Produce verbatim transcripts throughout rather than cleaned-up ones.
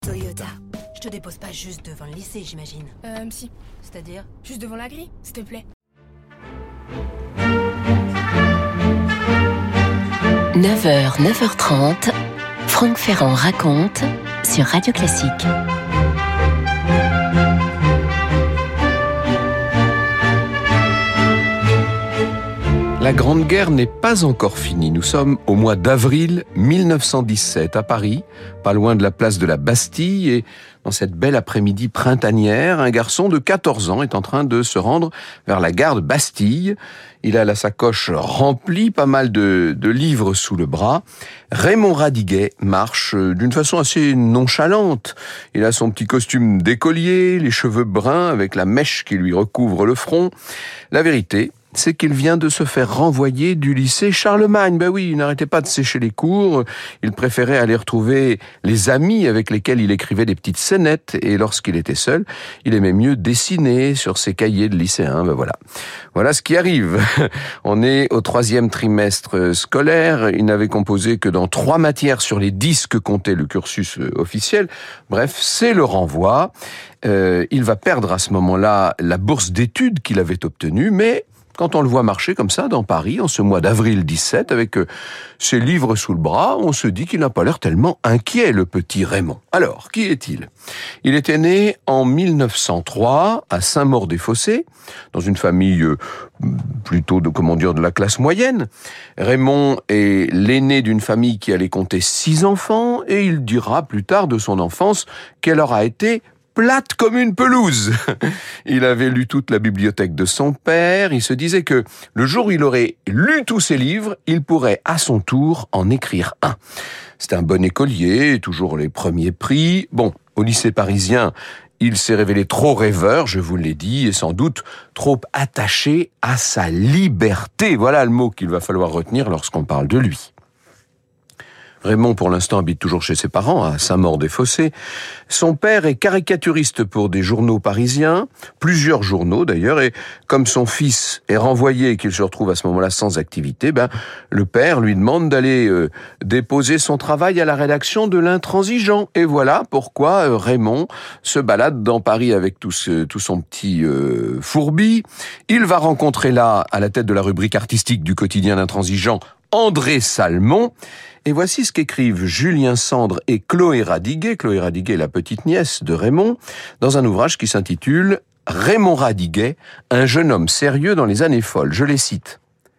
Toyota. Je te dépose pas juste devant le lycée, j'imagine. Euh, si. C'est-à-dire ? Juste devant la grille, s'il te plaît. neuf heures, neuf heures trente, Franck Ferrand raconte sur Radio Classique. La Grande Guerre n'est pas encore finie. Nous sommes au mois d'avril mille neuf cent dix-sept à Paris, pas loin de la place de la Bastille, et dans cette belle après-midi printanière, un garçon de quatorze ans est en train de se rendre vers la gare de Bastille. Il a la sacoche remplie, pas mal de, de livres sous le bras. Raymond Radiguet marche d'une façon assez nonchalante. Il a son petit costume d'écolier, les cheveux bruns avec la mèche qui lui recouvre le front. La vérité, c'est qu'il vient de se faire renvoyer du lycée Charlemagne. Ben oui, il n'arrêtait pas de sécher les cours. Il préférait aller retrouver les amis avec lesquels il écrivait des petites scénettes. Et lorsqu'il était seul, il aimait mieux dessiner sur ses cahiers de lycéen. Ben voilà. Voilà ce qui arrive. On est au troisième trimestre scolaire. Il n'avait composé que dans trois matières sur les dix que comptait le cursus officiel. Bref, c'est le renvoi. Euh, il va perdre à ce moment-là la bourse d'études qu'il avait obtenue, mais quand on le voit marcher comme ça dans Paris, en ce mois d'avril dix-sept, avec euh, ses livres sous le bras, on se dit qu'il n'a pas l'air tellement inquiet, le petit Raymond. Alors, qui est-il ? Il était né en mille neuf cent trois, à Saint-Maur-des-Fossés, dans une famille euh, plutôt de, comment dire, de la classe moyenne. Raymond est l'aîné d'une famille qui allait compter six enfants, et il dira plus tard de son enfance qu'elle aura été plate comme une pelouse. Il avait lu toute la bibliothèque de son père. Il se disait que le jour où il aurait lu tous ses livres, il pourrait à son tour en écrire un. C'est un bon écolier, toujours les premiers prix. Bon, au lycée parisien, il s'est révélé trop rêveur, je vous l'ai dit, et sans doute trop attaché à sa liberté. Voilà le mot qu'il va falloir retenir lorsqu'on parle de lui. Raymond, pour l'instant, habite toujours chez ses parents, à Saint-Maur-des-Fossés. Son père est caricaturiste pour des journaux parisiens, plusieurs journaux d'ailleurs, et comme son fils est renvoyé et qu'il se retrouve à ce moment-là sans activité, ben, le père lui demande d'aller euh, déposer son travail à la rédaction de l'Intransigeant. Et voilà pourquoi euh, Raymond se balade dans Paris avec tout, ce, tout son petit euh, fourbi. Il va rencontrer là, à la tête de la rubrique artistique du quotidien L'Intransigeant, André Salmon. Et voici ce qu'écrivent Julien Sandre et Chloé Radiguet, Chloé Radiguet, la petite nièce de Raymond, dans un ouvrage qui s'intitule « Raymond Radiguet, un jeune homme sérieux dans les années folles ». Je les cite.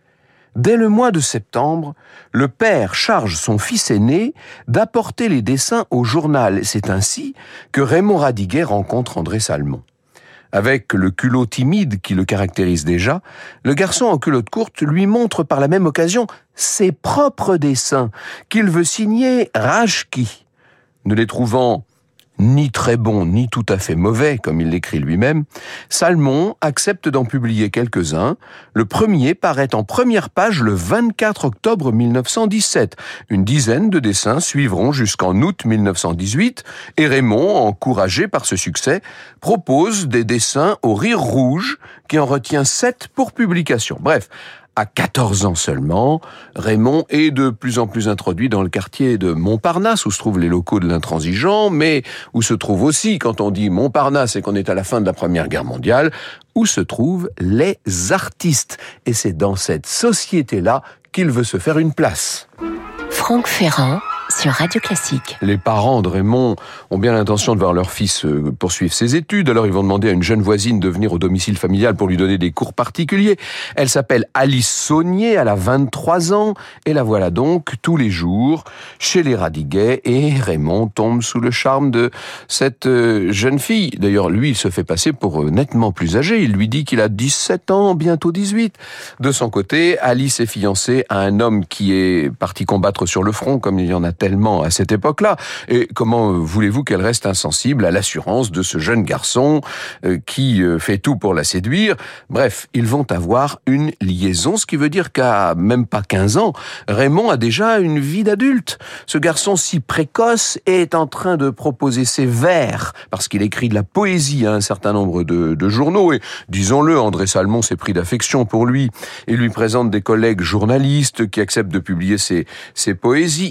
« Dès le mois de septembre, le père charge son fils aîné d'apporter les dessins au journal. C'est ainsi que Raymond Radiguet rencontre André Salmon. Avec le culot timide qui le caractérise déjà, le garçon en culotte courte lui montre par la même occasion ses propres dessins qu'il veut signer Rajki. Ne les trouvant ni très bons ni tout à fait mauvais, comme il l'écrit lui-même, Salmon accepte d'en publier quelques-uns. Le premier paraît en première page le vingt-quatre octobre mille neuf cent dix-sept. Une dizaine de dessins suivront jusqu'en août mille neuf cent dix-huit, et Raymond, encouragé par ce succès, propose des dessins au rire rouge, qui en retient sept pour publication. Bref, à quatorze ans seulement, Raymond est de plus en plus introduit dans le quartier de Montparnasse, où se trouvent les locaux de l'Intransigeant, mais où se trouve aussi, quand on dit Montparnasse et qu'on est à la fin de la Première Guerre mondiale, où se trouvent les artistes. Et c'est dans cette société-là qu'il veut se faire une place. Franck Ferrand sur Radio Classique. Les parents de Raymond ont bien l'intention de voir leur fils poursuivre ses études, alors ils vont demander à une jeune voisine de venir au domicile familial pour lui donner des cours particuliers. Elle s'appelle Alice Saunier, elle a vingt-trois ans, et la voilà donc tous les jours chez les Radiguet, et Raymond tombe sous le charme de cette jeune fille. D'ailleurs, lui, il se fait passer pour nettement plus âgé, il lui dit qu'il a dix-sept ans, bientôt dix-huit. De son côté, Alice est fiancée à un homme qui est parti combattre sur le front, comme il y en a tellement à cette époque-là. Et comment voulez-vous qu'elle reste insensible à l'assurance de ce jeune garçon euh, qui euh, fait tout pour la séduire? Bref, ils vont avoir une liaison, ce qui veut dire qu'à même pas quinze ans, Raymond a déjà une vie d'adulte. Ce garçon si précoce est en train de proposer ses vers, parce qu'il écrit de la poésie à un certain nombre de, de journaux, et disons-le, André Salmon s'est pris d'affection pour lui. Il lui présente des collègues journalistes qui acceptent de publier ses, ses poésies. Il écrit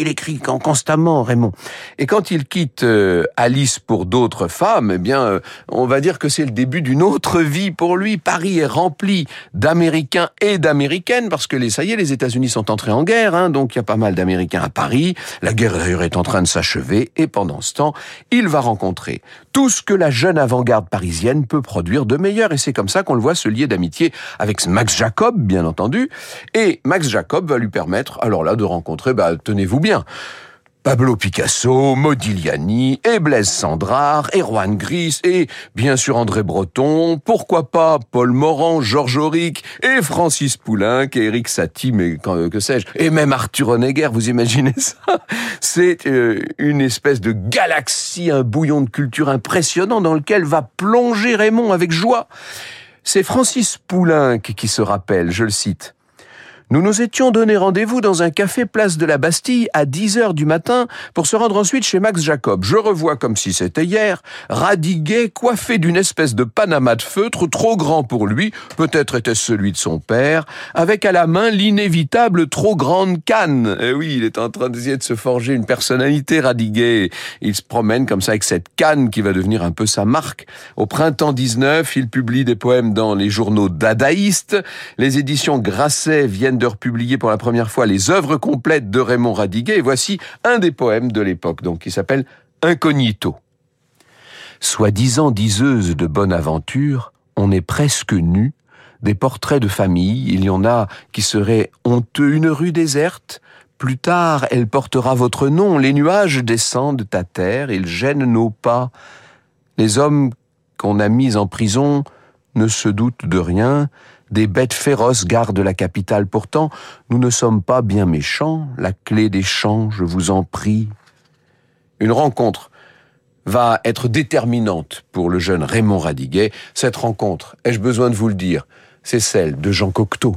il écrit constamment, Raymond. Et quand il quitte euh, Alice pour d'autres femmes, eh bien, euh, on va dire que c'est le début d'une autre vie pour lui. Paris est rempli d'Américains et d'Américaines, parce que les, ça y est, les États-Unis sont entrés en guerre, hein, donc il y a pas mal d'Américains à Paris. La guerre d'ailleurs est en train de s'achever, et pendant ce temps, il va rencontrer tout ce que la jeune avant-garde parisienne peut produire de meilleur, et c'est comme ça qu'on le voit se lier d'amitié avec Max Jacob, bien entendu, et Max Jacob va lui permettre, alors là, de rencontrer, bah, tenez-vous bien, Pablo Picasso, Modigliani, et Blaise Cendrars, et Juan Gris, et bien sûr André Breton, pourquoi pas Paul Morand, Georges Auric, et Francis Poulenc, et Éric Satie, mais que, que sais-je, et même Arthur Honegger, vous imaginez ça? C'est euh, une espèce de galaxie, un bouillon de culture impressionnant dans lequel va plonger Raymond avec joie. C'est Francis Poulenc qui se rappelle, je le cite. Nous nous étions donné rendez-vous dans un café place de la Bastille à dix heures du matin pour se rendre ensuite chez Max Jacob. Je revois comme si c'était hier, Radiguet coiffé d'une espèce de panama de feutre trop grand pour lui, peut-être était-ce celui de son père, avec à la main l'inévitable trop grande canne. Et oui, il est en train d'essayer de se forger une personnalité, Radiguet. Il se promène comme ça avec cette canne qui va devenir un peu sa marque. Au printemps dix-neuf, il publie des poèmes dans les journaux dadaïstes. Les éditions Grasset viennent de republier pour la première fois les œuvres complètes de Raymond Radiguet. Et voici un des poèmes de l'époque, donc, qui s'appelle Incognito. Soi-disant diseuse de bonne aventure, on est presque nu. Des portraits de famille, il y en a qui seraient honteux. Une rue déserte, plus tard, elle portera votre nom. Les nuages descendent à terre, ils gênent nos pas. Les hommes qu'on a mis en prison ne se doutent de rien. Des bêtes féroces gardent la capitale. Pourtant, nous ne sommes pas bien méchants. La clé des champs, je vous en prie. Une rencontre va être déterminante pour le jeune Raymond Radiguet. Cette rencontre, ai-je besoin de vous le dire, c'est celle de Jean Cocteau.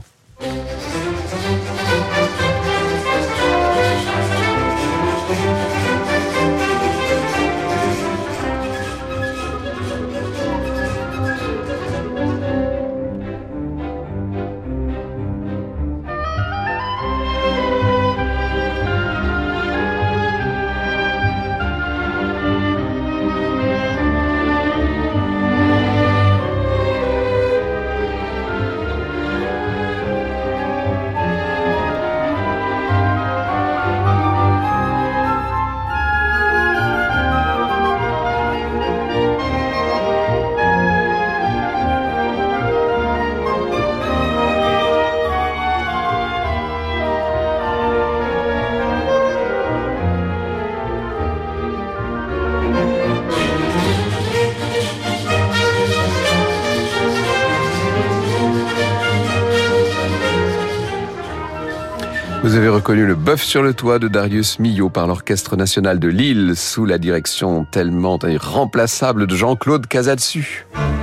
Vous avez reconnu le bœuf sur le toit de Darius Milhaud par l'Orchestre National de Lille sous la direction tellement irremplaçable de Jean-Claude Casadesus.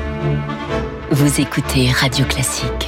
Vous écoutez Radio Classique.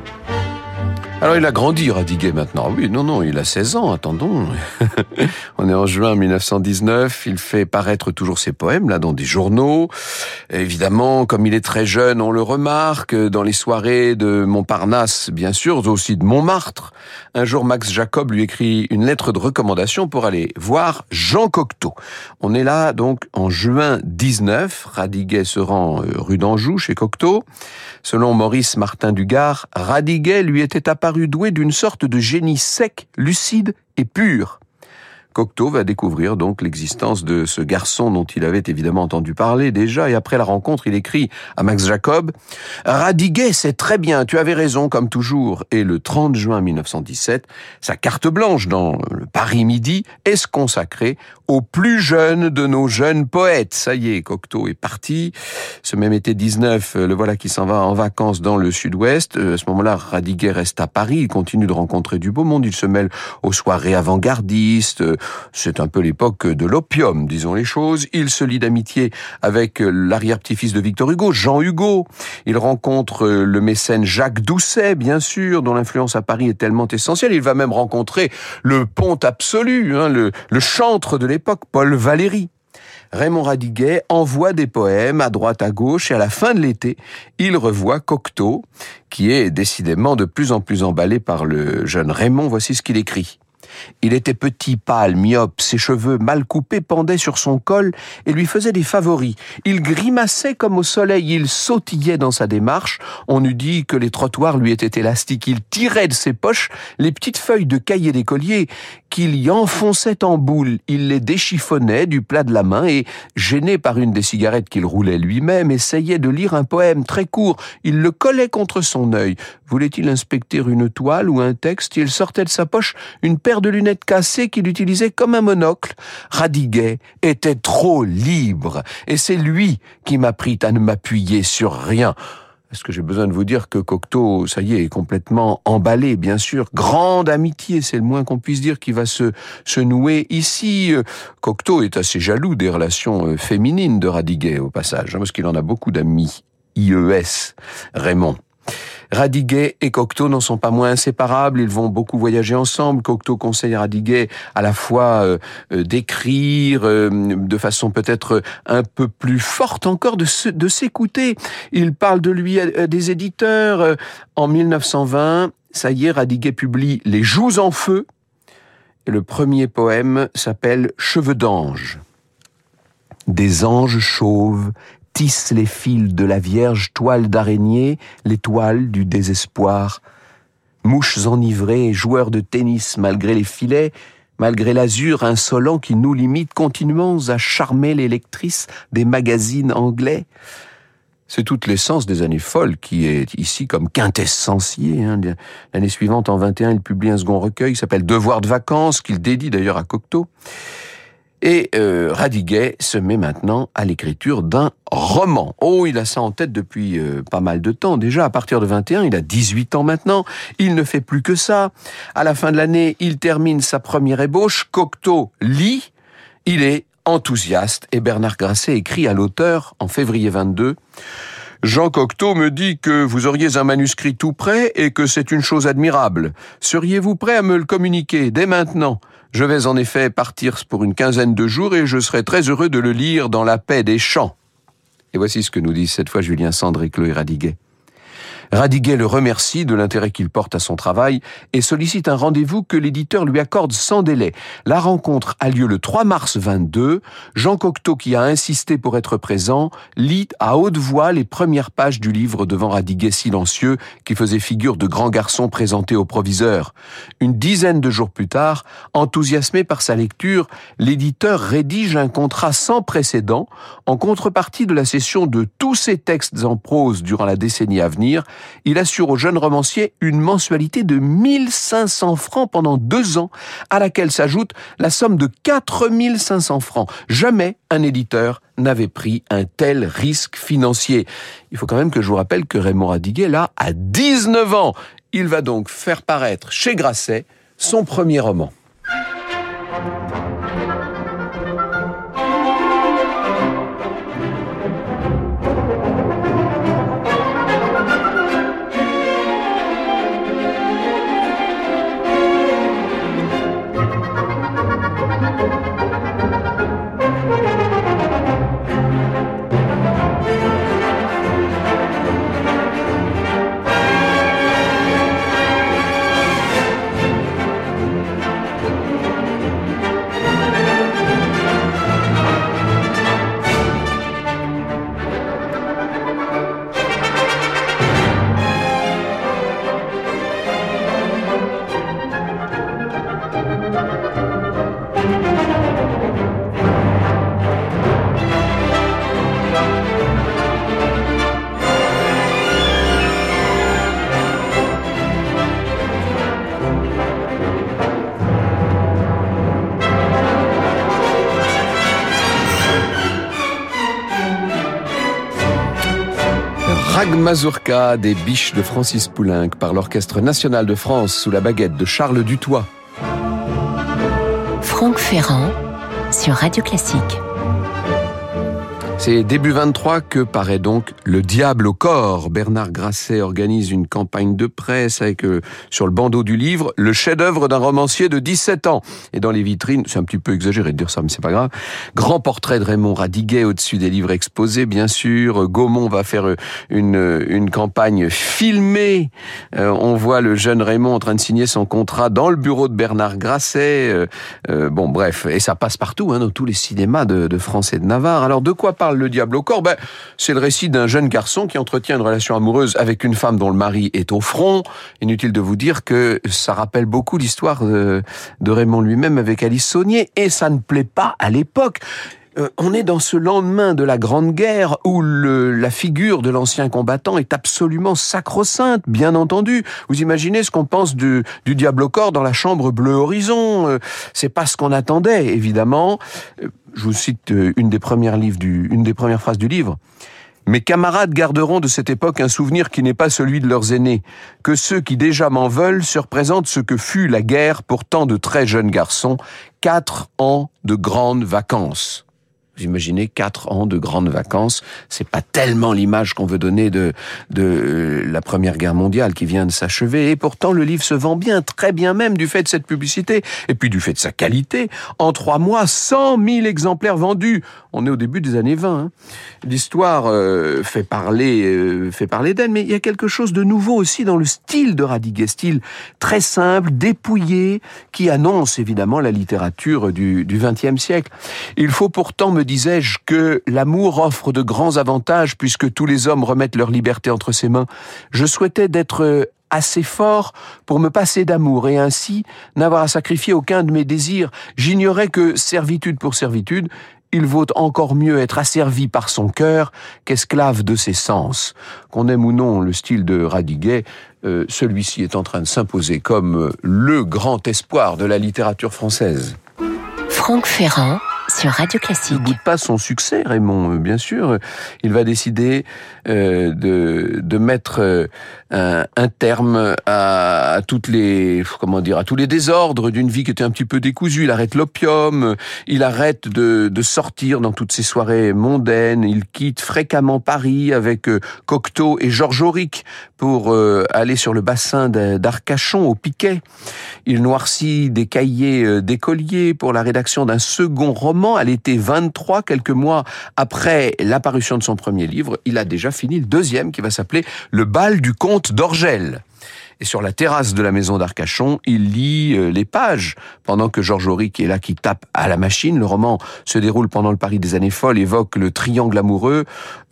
Alors il a grandi, Radiguet, maintenant. Oui, non, non, il a seize ans, attendons. On est en juin mille neuf cent dix-neuf, il fait paraître toujours ses poèmes, là, dans des journaux. Et évidemment, comme il est très jeune, on le remarque, dans les soirées de Montparnasse, bien sûr, aussi de Montmartre. Un jour, Max Jacob lui écrit une lettre de recommandation pour aller voir Jean Cocteau. On est là, donc, en juin dix-neuf, Radiguet se rend rue d'Anjou, chez Cocteau. Selon Maurice Martin Dugard, Radiguet lui était apparu doué d'une sorte de génie sec, lucide et pur. Cocteau va découvrir donc l'existence de ce garçon dont il avait évidemment entendu parler déjà, et après la rencontre, il écrit à Max Jacob « Radiguet, c'est très bien, tu avais raison comme toujours ». Et le trente juin mille neuf cent dix-sept, sa carte blanche dans le Paris Midi est se consacrer au plus jeune de nos jeunes poètes. Ça y est, Cocteau est parti. Ce même été dix-neuf, le voilà qui s'en va en vacances dans le sud-ouest. À ce moment-là, Radiguet reste à Paris, il continue de rencontrer du beau monde, il se mêle aux soirées avant-gardistes. C'est un peu l'époque de l'opium, disons les choses. Il se lie d'amitié avec l'arrière-petit-fils de Victor Hugo, Jean Hugo. Il rencontre le mécène Jacques Doucet, bien sûr, dont l'influence à Paris est tellement essentielle. Il va même rencontrer le ponte absolu, hein, le, le chantre de l'époque, Paul Valéry. Raymond Radiguet envoie des poèmes à droite à gauche et à la fin de l'été, il revoit Cocteau, qui est décidément de plus en plus emballé par le jeune Raymond. Voici ce qu'il écrit. Il était petit, pâle, myope, ses cheveux mal coupés pendaient sur son col et lui faisaient des favoris. Il grimaçait comme au soleil, il sautillait dans sa démarche. On eût dit que les trottoirs lui étaient élastiques. Il tirait de ses poches les petites feuilles de cahier d'écolier qu'il y enfonçait en boule. Il les déchiffonnait du plat de la main et, gêné par une des cigarettes qu'il roulait lui-même, essayait de lire un poème très court. Il le collait contre son œil. Voulait-il inspecter une toile ou un texte? Il sortait de sa poche une paire de lunettes cassées qu'il utilisait comme un monocle. Radiguet était trop libre, et c'est lui qui m'apprit à ne m'appuyer sur rien. Est-ce que j'ai besoin de vous dire que Cocteau, ça y est, est complètement emballé, bien sûr. Grande amitié, c'est le moins qu'on puisse dire, qui va se, se nouer ici. Cocteau est assez jaloux des relations féminines de Radiguet, au passage, parce qu'il en a beaucoup d'amis. I E S, Raymond. Radiguet et Cocteau n'en sont pas moins inséparables, ils vont beaucoup voyager ensemble. Cocteau conseille à Radiguet à la fois euh, euh, d'écrire euh, de façon peut-être un peu plus forte encore, de, se, de s'écouter. Il parle de lui à, à des éditeurs. Euh, en mille neuf cent vingt, ça y est, Radiguet publie Les Joues en feu, et le premier poème s'appelle Cheveux d'ange. Des anges chauves tissent les fils de la vierge toile d'araignée, les toiles du désespoir. Mouches enivrées, joueurs de tennis malgré les filets, malgré l'azur insolent qui nous limite continuons à charmer les lectrices des magazines anglais. C'est toute l'essence des années folles qui est ici comme quintessenciée. Hein. L'année suivante, en vingt et un, il publie un second recueil qui s'appelle Devoir de vacances, qu'il dédie d'ailleurs à Cocteau. Et euh, Radiguet se met maintenant à l'écriture d'un roman. Oh, il a ça en tête depuis euh, pas mal de temps. Déjà, à partir de vingt et un, il a dix-huit ans maintenant. Il ne fait plus que ça. À la fin de l'année, il termine sa première ébauche. Cocteau lit. Il est enthousiaste. Et Bernard Grasset écrit à l'auteur, en février vingt-deux, « Jean Cocteau me dit que vous auriez un manuscrit tout prêt et que c'est une chose admirable. Seriez-vous prêt à me le communiquer dès maintenant ? Je vais en effet partir pour une quinzaine de jours et je serai très heureux de le lire dans la paix des champs. » Et voici ce que nous disent cette fois Julien Sandre et Chloé Radiguet. Radiguet le remercie de l'intérêt qu'il porte à son travail et sollicite un rendez-vous que l'éditeur lui accorde sans délai. La rencontre a lieu le trois mars vingt-deux. Jean Cocteau, qui a insisté pour être présent, lit à haute voix les premières pages du livre devant Radiguet silencieux, qui faisait figure de grand garçon présenté au proviseur. Une dizaine de jours plus tard, enthousiasmé par sa lecture, l'éditeur rédige un contrat sans précédent en contrepartie de la cession de tous ses textes en prose durant la décennie à venir. Il assure au jeune romancier une mensualité de mille cinq cents francs pendant deux ans, à laquelle s'ajoute la somme de quatre mille cinq cents francs. Jamais un éditeur n'avait pris un tel risque financier. Il faut quand même que je vous rappelle que Raymond Radiguet, là, a dix-neuf ans. Il va donc faire paraître chez Grasset son premier roman. Mazurka des Biches de Francis Poulenc par l'Orchestre National de France sous la baguette de Charles Dutoit. Franck Ferrand sur Radio Classique. C'est début vingt-trois que paraît donc Le Diable au corps. Bernard Grasset organise une campagne de presse avec, euh, sur le bandeau du livre, le chef-d'œuvre d'un romancier de dix-sept ans. Et dans les vitrines, c'est un petit peu exagéré de dire ça, mais c'est pas grave, grand portrait de Raymond Radiguet au-dessus des livres exposés, bien sûr. Gaumont va faire une, une campagne filmée. Euh, on voit le jeune Raymond en train de signer son contrat dans le bureau de Bernard Grasset. Euh, euh, bon, bref, et ça passe partout, hein, dans tous les cinémas de, de France et de Navarre. Alors, de quoi parle Le Diable au corps? Ben, c'est le récit d'un jeune garçon qui entretient une relation amoureuse avec une femme dont le mari est au front. Inutile de vous dire que ça rappelle beaucoup l'histoire de, de Raymond lui-même avec Alice Saunier, et ça ne plaît pas à l'époque. Euh, on est dans ce lendemain de la Grande Guerre où le, la figure de l'ancien combattant est absolument sacro-sainte, bien entendu. Vous imaginez ce qu'on pense du, du Diable au corps dans la chambre Bleu Horizon. Euh, c'est pas ce qu'on attendait, évidemment. Euh, je vous cite une des premières livres du, une des premières phrases du livre. Mes camarades garderont de cette époque un souvenir qui n'est pas celui de leurs aînés, que ceux qui déjà m'en veulent se représentent ce que fut la guerre pour tant de très jeunes garçons, quatre ans de grandes vacances. Vous imaginez quatre ans de grandes vacances, c'est pas tellement l'image qu'on veut donner de de la Première Guerre mondiale qui vient de s'achever, et pourtant le livre se vend bien, très bien même, du fait de cette publicité, et puis du fait de sa qualité. En trois mois, cent mille exemplaires vendus. On est au début des années vingt. Hein. L'histoire euh, fait parler, euh, fait parler d'elle, mais il y a quelque chose de nouveau aussi dans le style de Radiguet, style très simple, dépouillé, qui annonce évidemment la littérature du du vingtième siècle. Il faut pourtant, me disais-je, que l'amour offre de grands avantages puisque tous les hommes remettent leur liberté entre ses mains. Je souhaitais d'être assez fort pour me passer d'amour et ainsi n'avoir à sacrifier aucun de mes désirs. J'ignorais que, servitude pour servitude, il vaut encore mieux être asservi par son cœur qu'esclave de ses sens. Qu'on aime ou non le style de Radiguet, euh, celui-ci est en train de s'imposer comme le grand espoir de la littérature française. Franck Ferrand sur Radio Classique. Il ne boude pas son succès, Raymond, bien sûr. Il va décider euh, de, de mettre euh, un, un terme à, à toutes les, comment dire, à tous les désordres d'une vie qui était un petit peu décousue. Il arrête l'opium, il arrête de, de sortir dans toutes ces soirées mondaines. Il quitte fréquemment Paris avec euh, Cocteau et Georges Auric pour euh, aller sur le bassin d'Arcachon, au Piquet. Il noircit des cahiers euh, d'écoliers pour la rédaction d'un second roman. À l'été vingt-trois, quelques mois après l'apparition de son premier livre, il a déjà fini le deuxième qui va s'appeler Le bal du comte d'Orgel. Et sur la terrasse de la maison d'Arcachon, il lit les pages, pendant que Georges Auric est là qui tape à la machine. Le roman se déroule pendant le Paris des années folles, évoque le triangle amoureux.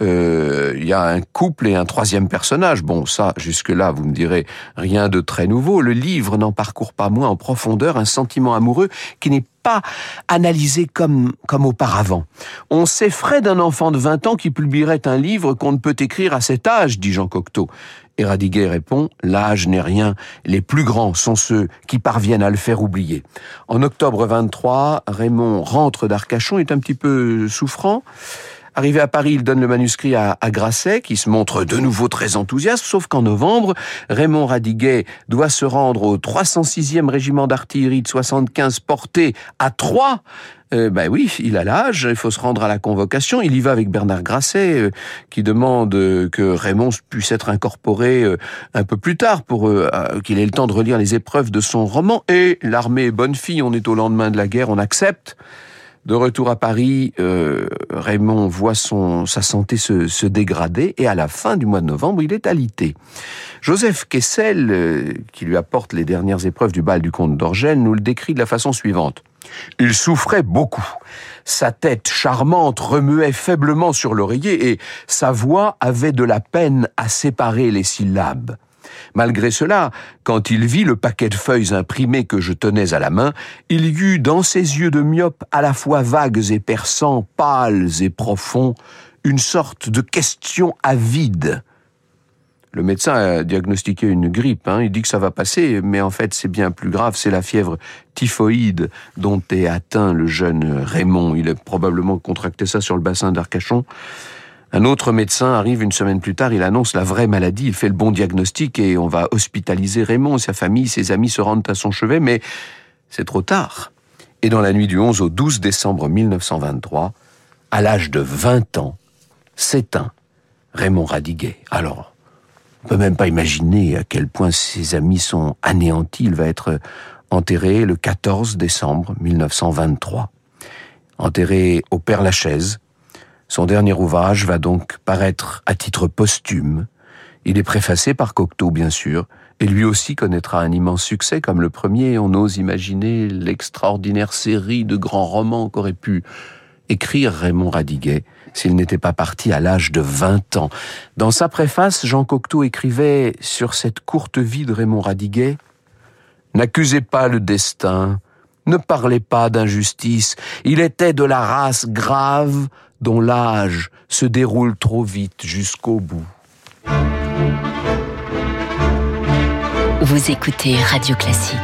Euh, il y a un couple et un troisième personnage. Bon, ça, jusque-là, vous me direz, rien de très nouveau. Le livre n'en parcourt pas moins en profondeur un sentiment amoureux qui n'est pas analysé comme, comme auparavant. On s'effraie d'un enfant de vingt ans qui publierait un livre qu'on ne peut écrire à cet âge, dit Jean Cocteau. Et Radiguet répond, l'âge n'est rien, les plus grands sont ceux qui parviennent à le faire oublier. En octobre vingt-trois, Raymond rentre d'Arcachon, est un petit peu souffrant. Arrivé à Paris, il donne le manuscrit à, à Grasset, qui se montre de nouveau très enthousiaste, sauf qu'en novembre, Raymond Radiguet doit se rendre au trois cent sixième régiment d'artillerie de soixante-quinze porté à Troyes. Euh, ben oui, il a l'âge, il faut se rendre à la convocation. Il y va avec Bernard Grasset, euh, qui demande euh, que Raymond puisse être incorporé euh, un peu plus tard pour euh, qu'il ait le temps de relire les épreuves de son roman. Et l'armée est bonne fille, on est au lendemain de la guerre, on accepte. De retour à Paris, euh, Raymond voit son, sa santé se, se dégrader et à la fin du mois de novembre, il est alité. Joseph Kessel, euh, qui lui apporte les dernières épreuves du bal du comte d'Orgel, nous le décrit de la façon suivante. Il souffrait beaucoup. Sa tête charmante remuait faiblement sur l'oreiller et sa voix avait de la peine à séparer les syllabes. Malgré cela, quand il vit le paquet de feuilles imprimées que je tenais à la main, il y eut dans ses yeux de myope à la fois vagues et perçants, pâles et profonds, une sorte de question avide. Le médecin a diagnostiqué une grippe, hein. Il dit que ça va passer, mais en fait c'est bien plus grave, c'est la fièvre typhoïde dont est atteint le jeune Raymond. Il a probablement contracté ça sur le bassin d'Arcachon. Un autre médecin arrive une semaine plus tard, il annonce la vraie maladie, il fait le bon diagnostic et on va hospitaliser Raymond. Sa famille, ses amis se rendent à son chevet, mais c'est trop tard. Et dans la nuit du onze au douze décembre mille neuf cent vingt-trois, à l'âge de vingt ans, s'éteint. Raymond Radiguet. Alors, on peut même pas imaginer à quel point ses amis sont anéantis. Il va être enterré le quatorze décembre mille neuf cent vingt-trois. Enterré au Père-Lachaise. Son dernier ouvrage va donc paraître à titre posthume. Il est préfacé par Cocteau, bien sûr, et lui aussi connaîtra un immense succès. Comme le premier, on ose imaginer l'extraordinaire série de grands romans qu'aurait pu écrire Raymond Radiguet s'il n'était pas parti à l'âge de vingt ans. Dans sa préface, Jean Cocteau écrivait sur cette courte vie de Raymond Radiguet « N'accusez pas le destin, ne parlez pas d'injustice, il était de la race grave dont l'âge se déroule trop vite jusqu'au bout. » Vous écoutez Radio Classique.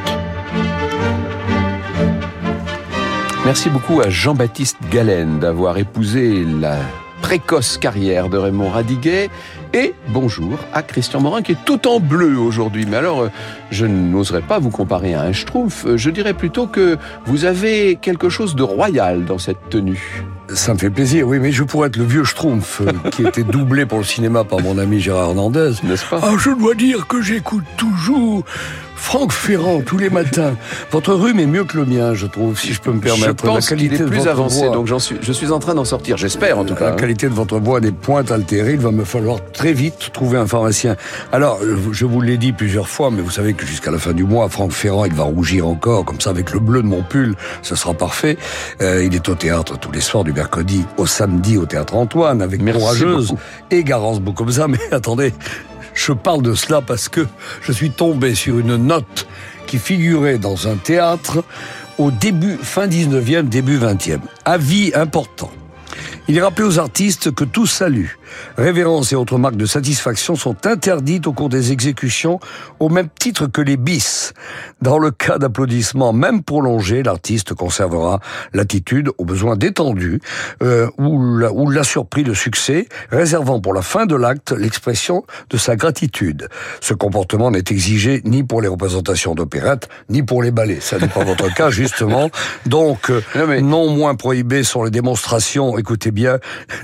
Merci beaucoup à Jean-Baptiste Galen d'avoir épousé la précoce carrière de Raymond Radiguet. Et bonjour à Christian Morin qui est tout en bleu aujourd'hui. Mais alors, je n'oserais pas vous comparer à un schtroumpf. Je dirais plutôt que vous avez quelque chose de royal dans cette tenue. Ça me fait plaisir, oui, mais je pourrais être le vieux schtroumpf qui était doublé pour le cinéma par mon ami Gérard Hernandez. N'est-ce pas ? Ah, je dois dire que j'écoute toujours Franck Ferrand tous les matins. Votre rhume est mieux que le mien, je trouve, si je peux me permettre. Je pense la qualité qu'il est de plus votre avancé, voix, donc j'en suis, je suis en train d'en sortir, j'espère en tout cas. La qualité de votre voix des pointes altérées, il va me falloir très vite trouver un pharmacien. Alors, je vous l'ai dit plusieurs fois, mais vous savez que jusqu'à la fin du mois, Franck Ferrand, il va rougir encore, comme ça, avec le bleu de mon pull, ce sera parfait. Euh, il est au théâtre tous les soirs du mercredi au samedi au Théâtre Antoine, avec Merci Courageuse beaucoup. et Garance Bocomza. Mais attendez, je parle de cela parce que je suis tombé sur une note qui figurait dans un théâtre au début, fin dix-neuvième, début vingtième. Avis important. Il est rappelé aux artistes que tout salut, révérence et autres marques de satisfaction sont interdites au cours des exécutions au même titre que les bis. Dans le cas d'applaudissements même prolongés, l'artiste conservera l'attitude au besoin détendu euh, ou, la, ou l'a surpris de succès, réservant pour la fin de l'acte l'expression de sa gratitude. Ce comportement n'est exigé ni pour les représentations d'opérette, ni pour les ballets. Ça n'est pas votre cas, justement. Donc, euh, non, mais... non moins prohibés sont les démonstrations, écoutez bien,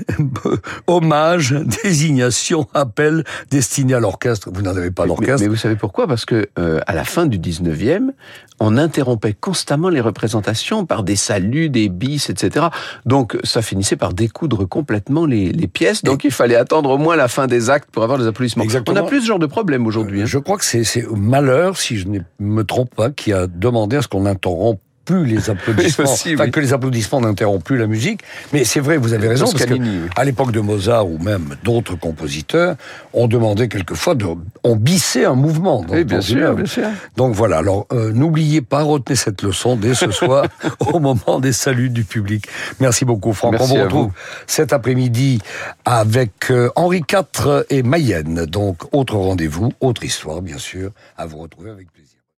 hommage, désignation, appel, destiné à l'orchestre. Vous n'en avez pas d'orchestre. Mais, mais vous savez pourquoi ? Parce que euh, à la fin du dix-neuvième, on interrompait constamment les représentations par des saluts, des bis, et cetera. Donc ça finissait par découdre complètement les, les pièces. Donc et il fallait attendre au moins la fin des actes pour avoir les applaudissements. Exactement. On n'a plus ce genre de problème aujourd'hui. Hein. Je crois que c'est, c'est Malheur, si je ne me trompe pas, qui a demandé à ce qu'on interrompe plus les applaudissements, aussi, enfin oui. que les applaudissements n'interrompent plus la musique. Mais c'est vrai, vous avez raison, parce que Toscanini, oui. à l'époque de Mozart ou même d'autres compositeurs, on demandait quelquefois de, on bissait un mouvement. Dans, Oui, bien dans une sûr, œuvre. bien sûr. Donc voilà. Alors euh, n'oubliez pas, retenez cette leçon dès ce soir au moment des saluts du public. Merci beaucoup, Franck. Merci on vous à retrouve vous. cet après-midi avec euh, Henri quatre et Mayenne. Donc autre rendez-vous, autre histoire, bien sûr, à vous retrouver avec plaisir.